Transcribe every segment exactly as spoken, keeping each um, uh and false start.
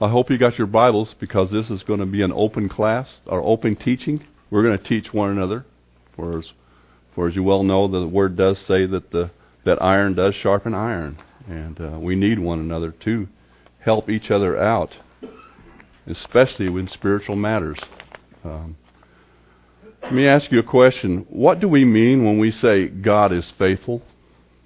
I hope you got your Bibles, because this is going to be an open class, or open teaching. We're going to teach one another. For as, for as you well know, the Word does say that the that iron does sharpen iron. And uh, we need one another to help each other out, especially in spiritual matters. Um, let me ask you a question. What do we mean when we say God is faithful? Do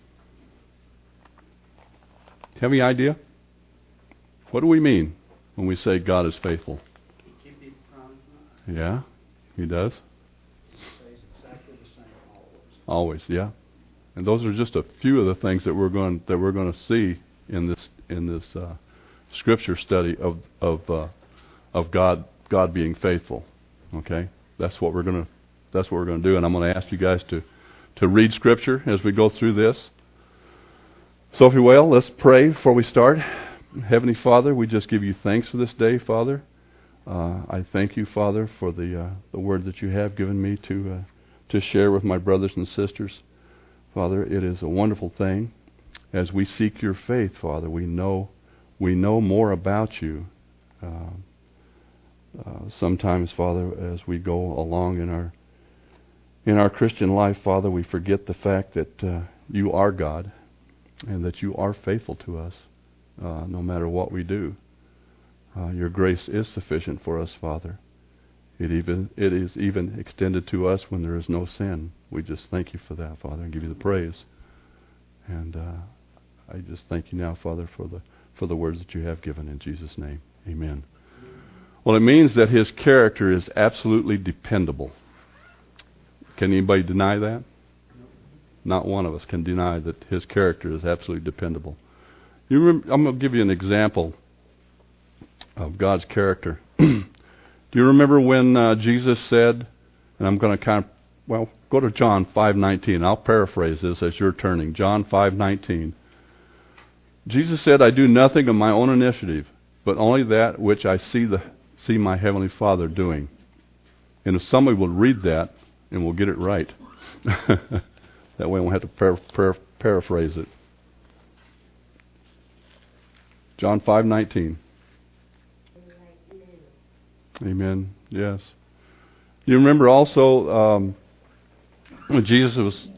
you have any idea? What do we mean when we say God is faithful? He keeps his promises. Yeah, He does. He stays exactly the same always. Always, yeah. And those are just a few of the things that we're going that we're going to see in this in this uh, scripture study of of uh, of God God being faithful. Okay, that's what we're going to that's what we're going to do, and I'm going to ask you guys to to read scripture as we go through this. So, if you will, let's pray before we start. Heavenly Father, we just give you thanks for this day, Father. Uh, I thank you, Father, for the uh, the word that you have given me to uh, to share with my brothers and sisters. Father, it is a wonderful thing. As we seek your faith, Father, we know we know more about you. Uh, uh, sometimes, Father, as we go along in our in our Christian life, Father, we forget the fact that uh, you are God and that you are faithful to us, uh, no matter what we do. Uh, your grace is sufficient for us, Father. It even it is even extended to us when there is no sin. We just thank you for that, Father, and give you the praise. And uh, I just thank you now, Father, for the for the words that you have given in Jesus' name. Amen. Well, it means that his character is absolutely dependable. Can anybody deny that? Not one of us can deny that his character is absolutely dependable. You remember, I'm going to give you an example of God's character. Do you remember when uh, Jesus said, and I'm going to kind of, well, go to John five nineteen. I'll paraphrase this as you're turning. John five nineteen. Jesus said, I do nothing of my own initiative, but only that which I see the see my Heavenly Father doing. And if somebody will read that, and we'll get it right. That way we won't have to par- par- paraphrase it. John five nineteen. Amen. Yes. You remember also um, when Jesus was,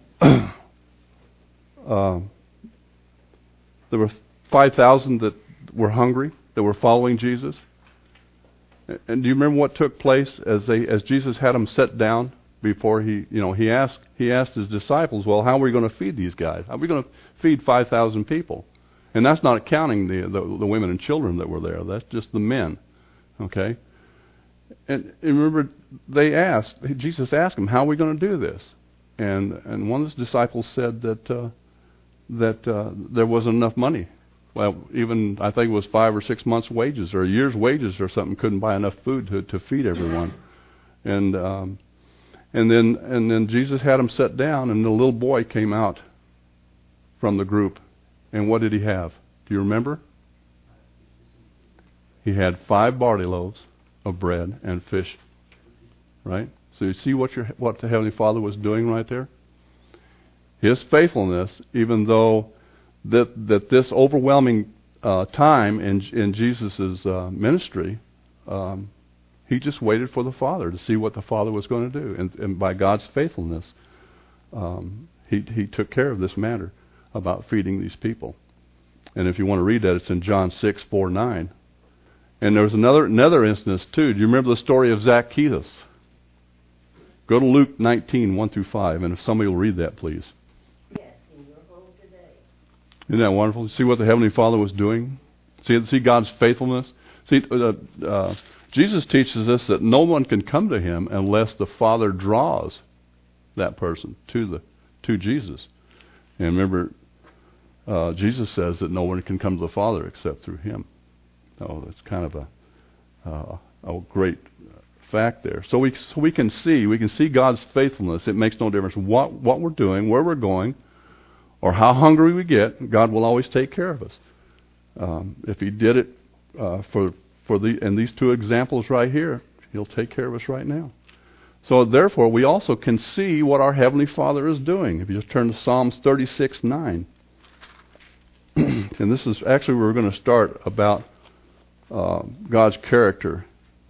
uh, there were five thousand that were hungry, that were following Jesus. And do you remember what took place as they, as Jesus had them set down before he, you know, he asked, he asked his disciples, well, how are we going to feed these guys? How are we going to feed five thousand people? And that's not counting the, the the women and children that were there. That's just the men. Okay. And, and remember, they asked, Jesus asked them, how are we going to do this? And and one of his disciples said that uh, that uh, there wasn't enough money. Well, even I think it was five or six months' wages or a year's wages or something couldn't buy enough food to, to feed everyone. And um, and then and then Jesus had them sit down, and the little boy came out from the group. And what did he have? Do you remember? He had five barley loaves of bread and fish, right? So you see what your what the Heavenly Father was doing right there? His faithfulness, even though that that this overwhelming uh, time in in Jesus' uh, ministry, um, he just waited for the Father to see what the Father was going to do, and, and by God's faithfulness, um, he he took care of this matter about feeding these people. And if you want to read that, it's in John six four nine. And there was another another instance too. Do you remember the story of Zacchaeus? Go to Luke nineteen, one through five, and if somebody will read that, please. Yes, in your home today. Isn't that wonderful? See what the Heavenly Father was doing? See, see God's faithfulness? See, uh, uh, Jesus teaches us that no one can come to Him unless the Father draws that person to the to Jesus. And remember, uh, Jesus says that no one can come to the Father except through Him. Oh, that's kind of a uh, a great fact there. So we so we can see we can see God's faithfulness. It makes no difference what what we're doing, where we're going, or how hungry we get. God will always take care of us. Um, if He did it uh, for for the in these two examples right here, He'll take care of us right now. So therefore, we also can see what our Heavenly Father is doing. If you just turn to Psalms thirty-six nine, and this is actually we're going to start about uh, God's character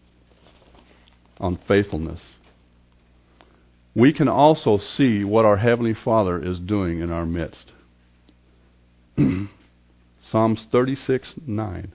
on faithfulness, we can also see what our Heavenly Father is doing in our midst. Psalms thirty-six nine.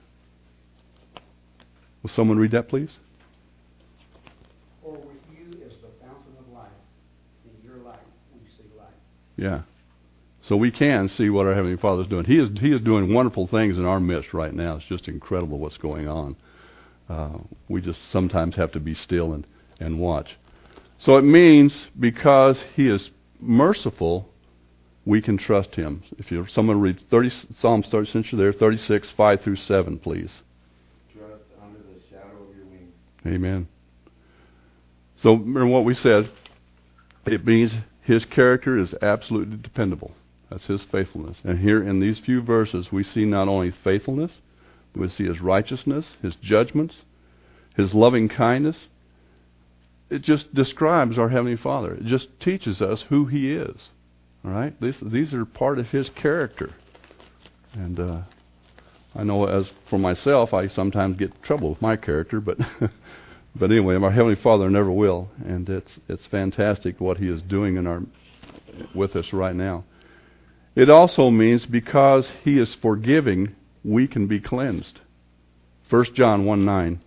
Will someone read that, please? For with you is the fountain of life. In your light we see light. Yeah. So we can see what our Heavenly Father is doing. He is He is doing wonderful things in our midst right now. It's just incredible what's going on. Uh, we just sometimes have to be still and, and watch. So it means because He is merciful, we can trust Him. If you someone read thirty Psalms thirty, since you're there, thirty-six five through seven, please. Trust under the shadow of your wings. Amen. So remember what we said. It means His character is absolutely dependable. That's His faithfulness. And here in these few verses, we see not only faithfulness, but we see His righteousness, His judgments, His loving kindness. It just describes our Heavenly Father. It just teaches us who He is. All right? These, these are part of His character. And uh, I know as for myself, I sometimes get in trouble with my character, but but anyway, our Heavenly Father never will. And it's it's fantastic what He is doing in our with us right now. It also means because He is forgiving, we can be cleansed. First John one nine.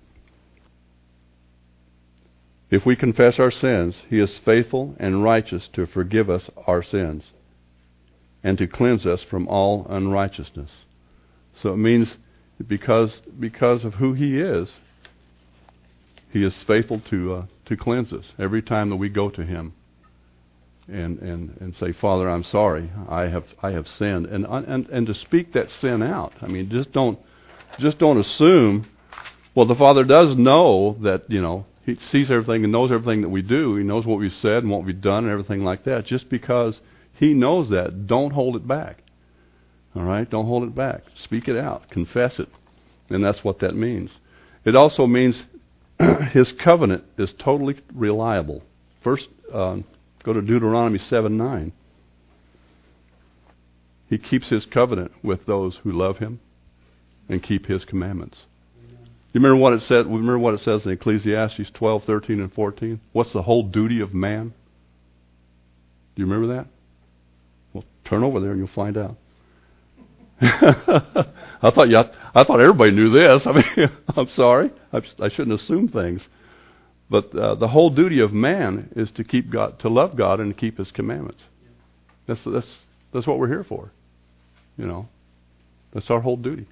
If we confess our sins, He is faithful and righteous to forgive us our sins and to cleanse us from all unrighteousness. So it means because because of who He is, He is faithful to uh, to cleanse us every time that we go to Him and, and, and say, Father, I'm sorry, I have I have sinned, and and and to speak that sin out. I mean, just don't just don't assume. Well, the Father does know that, you know, He sees everything and knows everything that we do. He knows what we've said and what we've done and everything like that. Just because He knows that, don't hold it back. All right? Don't hold it back. Speak it out. Confess it. And that's what that means. It also means His covenant is totally reliable. First, uh, go to Deuteronomy seven nine. He keeps His covenant with those who love Him and keep His commandments. You remember what it said? Remember what it says in Ecclesiastes twelve, thirteen, and fourteen? What's the whole duty of man? Do you remember that? Well, turn over there and you'll find out. I thought you, I thought everybody knew this. I mean, I'm sorry, I, I shouldn't assume things. But uh, the whole duty of man is to keep God, to love God, and to keep His commandments. That's that's that's what we're here for. You know, that's our whole duty.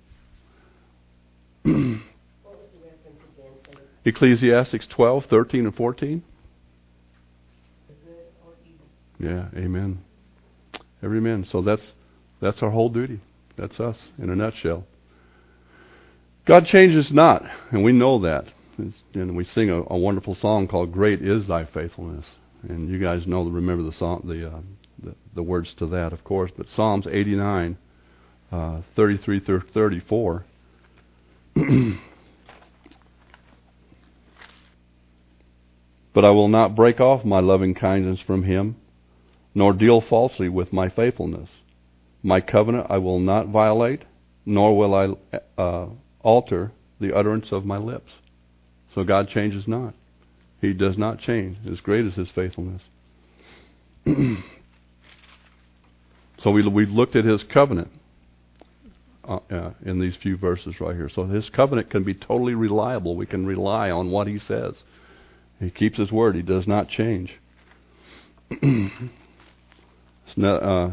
Ecclesiastes twelve, thirteen, and fourteen. Yeah, amen. Every man. So that's that's our whole duty. That's us in a nutshell. God changes not, and we know that. And we sing a, a wonderful song called "Great Is Thy Faithfulness." And you guys know, remember the song, the uh, the, the words to that, of course. But Psalms eighty-nine, uh, thirty-three through thirty-four. But I will not break off my loving kindness from Him, nor deal falsely with my faithfulness. My covenant I will not violate, nor will I uh, alter the utterance of my lips. So God changes not. He does not change. As great as His faithfulness. So we we looked at His covenant uh, uh, in these few verses right here. So His covenant can be totally reliable. We can rely on what He says. He keeps His word. He does not change. It's not, uh,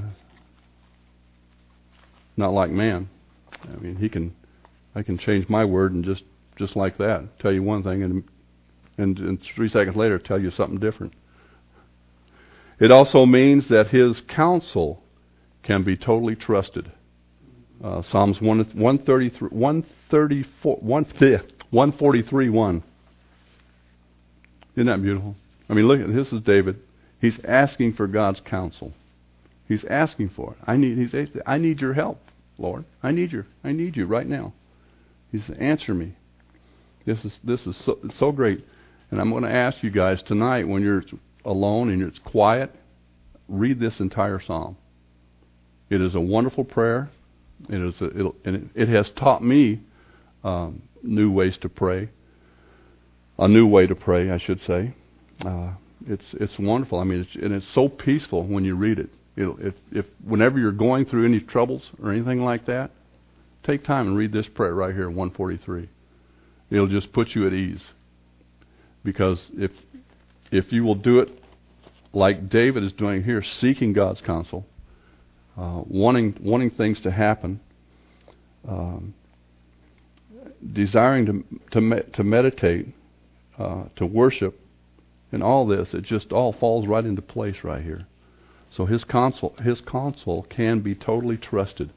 not like man. I mean, he can, I can change my word and just, just like that, tell you one thing, and, and and three seconds later tell you something different. It also means that His counsel can be totally trusted. Uh, Psalms one thirty-three, one thirty-four, one forty-three, one. Isn't that beautiful? I mean, look, this is David. He's asking for God's counsel. He's asking for it. I need. He's. I need your help, Lord. I need your. I need you right now. He says, answer me. This is. This is so, so great. And I'm going to ask you guys tonight, when you're alone and it's quiet, read this entire psalm. It is a wonderful prayer. It is. A, it'll, and it, it has taught me um, new ways to pray, a new way to pray, I should say. Uh, it's it's wonderful. I mean, it's, and it's so peaceful when you read it. It'll, if if whenever you're going through any troubles or anything like that, take time and read this prayer right here, one forty-three. It'll just put you at ease. Because if if you will do it like David is doing here, seeking God's counsel, uh, wanting wanting things to happen, um, desiring to to me, to meditate, uh, to worship, and all this, it just all falls right into place right here. So his counsel his counsel can be totally trusted.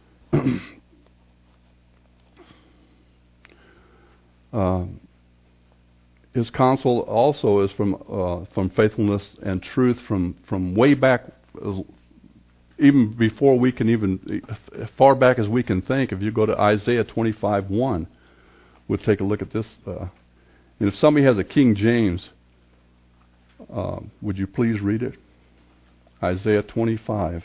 um, His counsel also is from uh, from faithfulness and truth from, from way back, even before we can even, as far back as we can think. If you go to Isaiah twenty-five one, we'll take a look at this. Uh, and if somebody has a King James, uh, would you please read it? Isaiah twenty-five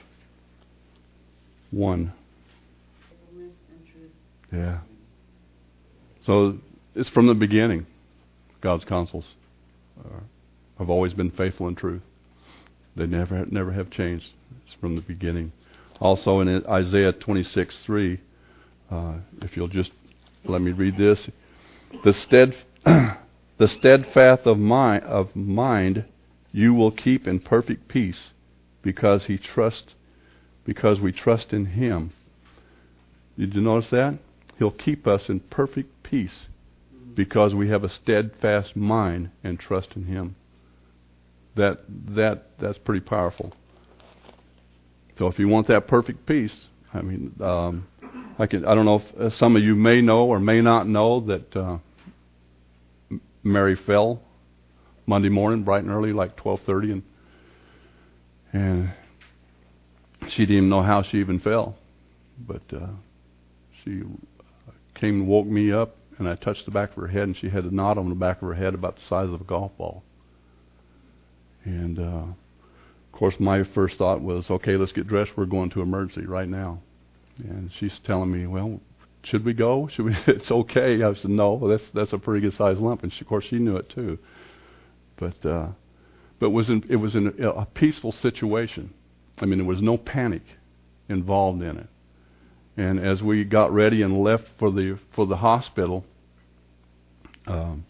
one. Faithfulness and truth. Yeah. So it's from the beginning. God's counsels uh, have always been faithful and truth. They never never have changed. It's from the beginning. Also in Isaiah twenty-six three, uh, if you'll just let me read this, the stead the steadfast of mind of mind you will keep in perfect peace, because he trust because we trust in him. Did you notice that? He'll keep us in perfect peace, because we have a steadfast mind and trust in him. That that that's pretty powerful. So if you want that perfect peace, I mean, um, I can. I don't know if uh, some of you may know or may not know that uh, Mary fell Monday morning, bright and early, like twelve thirty, and and she didn't even know how she even fell, but uh, she came and woke me up. And I touched the back of her head, and she had a knot on the back of her head about the size of a golf ball. And, uh, of course, my first thought was, okay, let's get dressed. We're going to emergency right now. And she's telling me, well, should we go? Should we? It's okay. I said, no, that's that's a pretty good sized lump. And she, of course, she knew it too. But uh, but it was in, it was in a, a peaceful situation. I mean, there was no panic involved in it. And as we got ready and left for the for the hospital, um,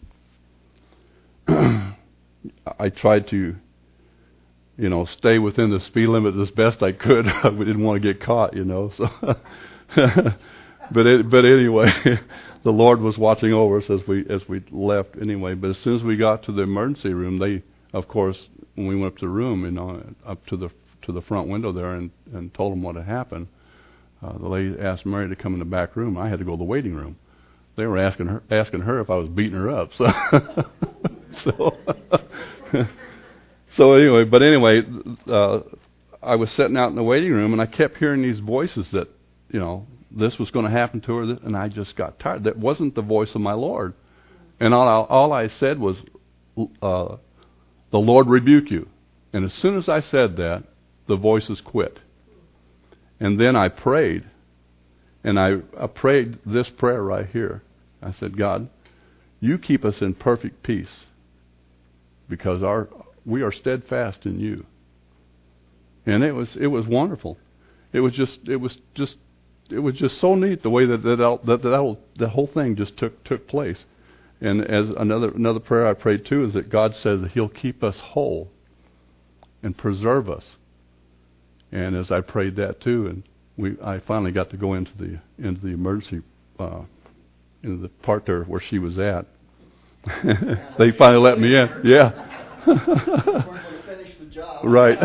I tried to, you know, stay within the speed limit as best I could. We didn't want to get caught, you know. So, but it, but anyway, the Lord was watching over us as we as we left anyway. But as soon as we got to the emergency room, they, of course, when we went up to the room, you know, up to the to the front window there, and, and told them what had happened. Uh, the lady asked Mary to come in the back room. I had to go to the waiting room. They were asking her asking her if I was beating her up. So, so, so anyway, but anyway, uh, I was sitting out in the waiting room, and I kept hearing these voices that, you know, this was going to happen to her, and I just got tired. That wasn't the voice of my Lord. And all, all I said was, uh, the Lord rebuke you. And as soon as I said that, the voices quit. And then I prayed, and I, I prayed this prayer right here. I said, God, you keep us in perfect peace, because our we are steadfast in you. And it was it was wonderful. It was just it was just it was just so neat the way that that that that, that whole thing just took took place. And as another another prayer I prayed too is that God says that He'll keep us whole and preserve us. And as I prayed that too, and we, I finally got to go into the into the emergency, uh, into the part there where she was at. They finally let me in. Yeah. Right.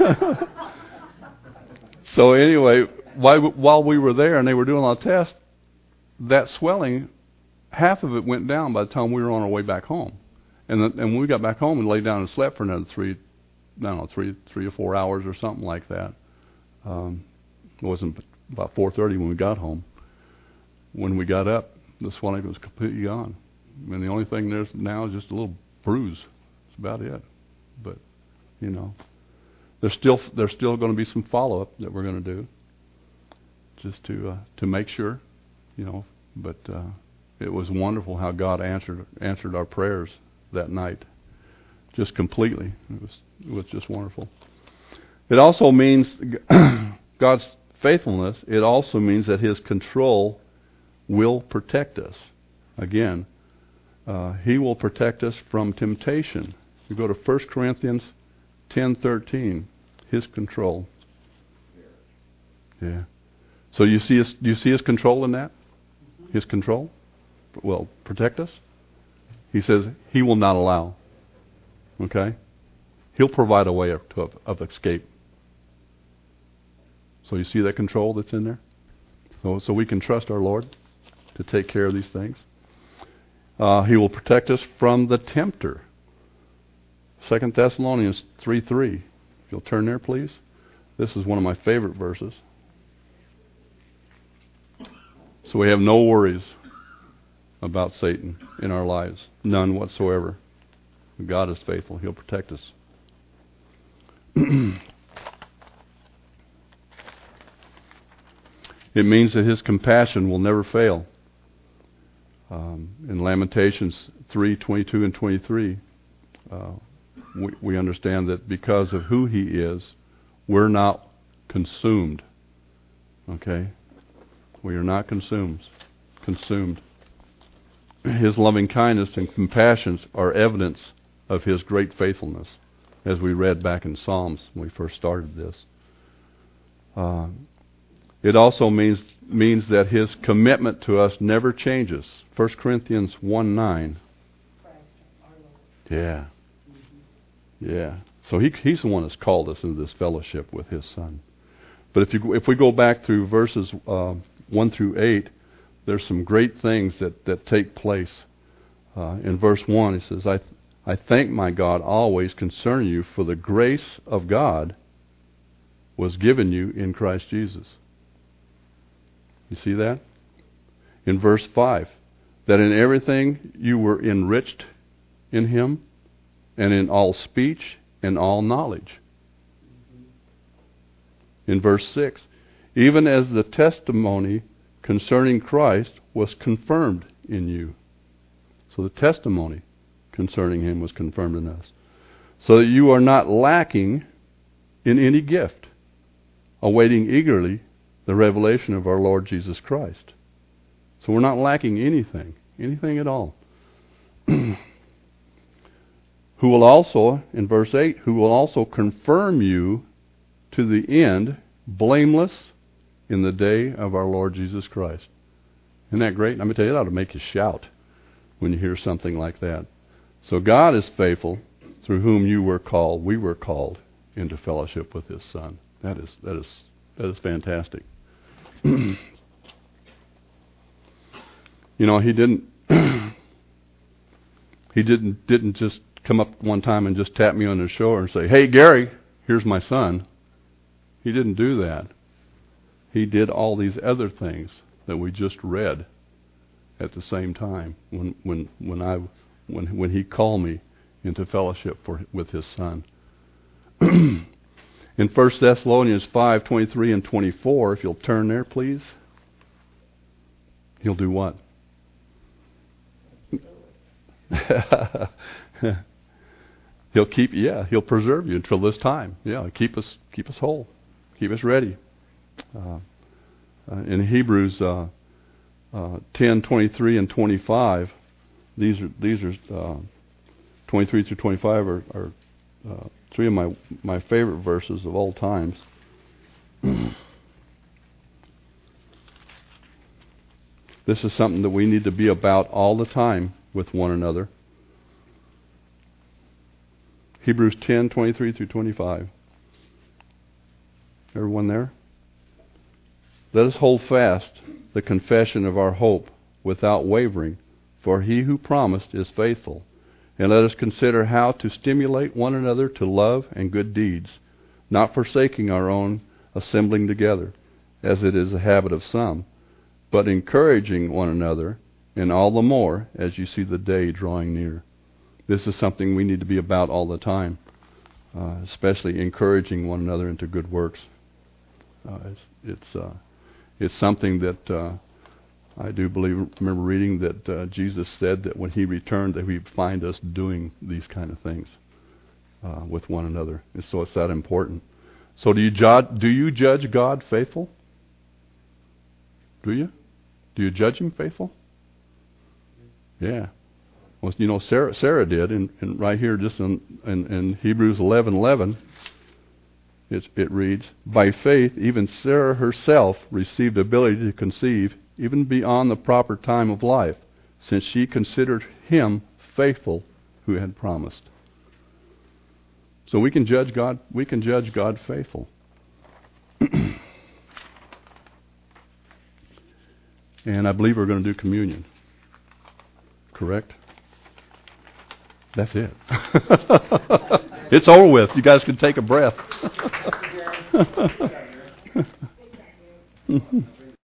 So anyway, while while we were there and they were doing all the tests, that swelling, half of it went down by the time we were on our way back home. And the, and when we got back home and laid down and slept for another three, I don't know, three three or four hours or something like that. Um, it wasn't about four thirty when we got home. When we got up, the swelling was completely gone. And the only thing there's now is just a little bruise. That's about it. But, you know, there's still there's still going to be some follow up that we're going to do, just to uh, to make sure, you know. But uh, It was wonderful how God answered answered our prayers that night, just completely. It was it was just wonderful. It also means God's faithfulness. It also means that His control will protect us. Again, uh, He will protect us from temptation. You go to First Corinthians ten thirteen. His control. Yeah. So you see His, you see His control in that? His control? Well, protect us? He says He will not allow. Okay? He'll provide a way of, of, of escape. So you see that control that's in there? So, so we can trust our Lord to take care of these things. Uh, he will protect us from the tempter. Second Thessalonians three three. If you'll turn there, please. This is one of my favorite verses. So we have no worries about Satan in our lives. None whatsoever. God is faithful. He'll protect us. It means that His compassion will never fail. Um, in Lamentations three twenty-two and twenty-three, uh, we, we understand that because of who He is, we're not consumed. Okay? We are not consumed. Consumed. His loving kindness and compassions are evidence of His great faithfulness, as we read back in Psalms when we first started this. Uh, it also means means that His commitment to us never changes. First Corinthians one nine. Yeah. Yeah. So he He's the one that's called us into this fellowship with His Son. But if you if we go back through verses uh, one through eight, there's some great things that, that take place. Uh, in verse one, it says, I I thank my God always concerning you, for the grace of God was given you in Christ Jesus. You see that? In verse five, that in everything you were enriched in Him, and in all speech and all knowledge. In verse six, even as the testimony concerning Christ was confirmed in you. So the testimony concerning Him was confirmed in us. So that you are not lacking in any gift, awaiting eagerly the revelation of our Lord Jesus Christ. So we're not lacking anything, anything at all. Who will also, in verse eight, who will also confirm you to the end, blameless in the day of our Lord Jesus Christ. Isn't that great? Let me tell you, that ought to make you shout when you hear something like that. So God is faithful, through whom you were called, we were called into fellowship with His Son. That is that is that is fantastic. You know, He didn't He didn't didn't just come up one time and just tap me on the shoulder and say, "Hey, Gary, here's my son." He didn't do that. He did all these other things that we just read at the same time when when when I when when He called me into fellowship for with His Son. In First Thessalonians five twenty-three and twenty-four, if you'll turn there, please. He'll do what? He'll keep, yeah, He'll preserve you until this time. Yeah, keep us, keep us whole, keep us ready. Uh, uh, in Hebrews uh, uh, ten twenty-three and twenty-five, these are these are uh, twenty-three through twenty-five are, are uh, three of my my favorite verses of all times. This is something that we need to be about all the time with one another. Hebrews ten twenty-three through twenty-five. Everyone there? Let us hold fast the confession of our hope without wavering, for He who promised is faithful. And let us consider how to stimulate one another to love and good deeds, not forsaking our own assembling together, as it is the habit of some, but encouraging one another, and all the more as you see the day drawing near. This is something we need to be about all the time, uh, especially encouraging one another into good works. Uh, it's it's, uh, it's something that uh, I do believe, remember reading that uh, Jesus said that when He returned that He would find us doing these kind of things uh, with one another. And so it's that important. So do you judge, do you judge God faithful? Do you? Do you judge Him faithful? Yeah. Well, you know, Sarah, Sarah did, and, and right here, just in, in, in Hebrews eleven eleven, it, it reads, "By faith, even Sarah herself received ability to conceive, even beyond the proper time of life, since she considered Him faithful who had promised." So we can judge God. We can judge God faithful. And I believe we're going to do communion. Correct? That's it. It's over with. You guys can take a breath.